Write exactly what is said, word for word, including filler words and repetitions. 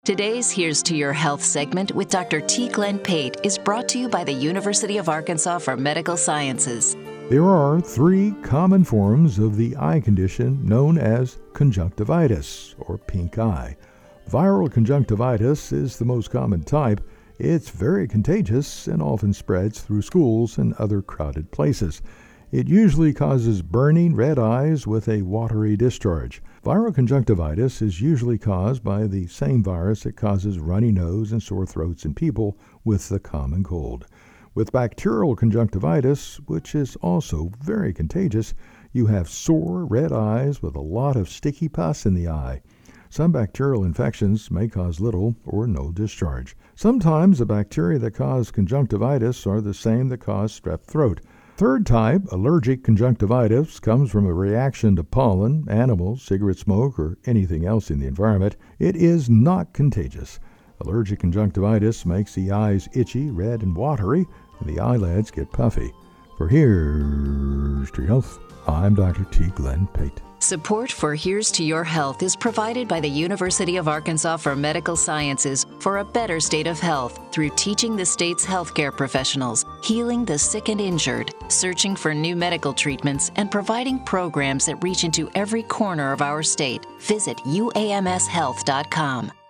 Today's Here's to Your Health segment with Doctor T. Glenn Pate is brought to you by the University of Arkansas for Medical Sciences. There are three common forms of the eye condition known as conjunctivitis, or pink eye. Viral conjunctivitis is the most common type. It's very contagious and often spreads through schools and other crowded places. It usually causes burning red eyes with a watery discharge. Viral conjunctivitis is usually caused by the same virus that causes runny nose and sore throats in people with the common cold. With bacterial conjunctivitis, which is also very contagious, you have sore red eyes with a lot of sticky pus in the eye. Some bacterial infections may cause little or no discharge. Sometimes the bacteria that cause conjunctivitis are the same that cause strep throat. Third type, allergic conjunctivitis, comes from a reaction to pollen, animals, cigarette smoke, or anything else in the environment. It is not contagious. Allergic conjunctivitis makes the eyes itchy, red, and watery, and the eyelids get puffy. For Here's to Your Health, I'm Doctor T. Glenn Pate. Support for Here's to Your Health is provided by the University of Arkansas for Medical Sciences for a better state of health through teaching the state's healthcare professionals, healing the sick and injured, searching for new medical treatments, and providing programs that reach into every corner of our state. Visit U A M S health dot com.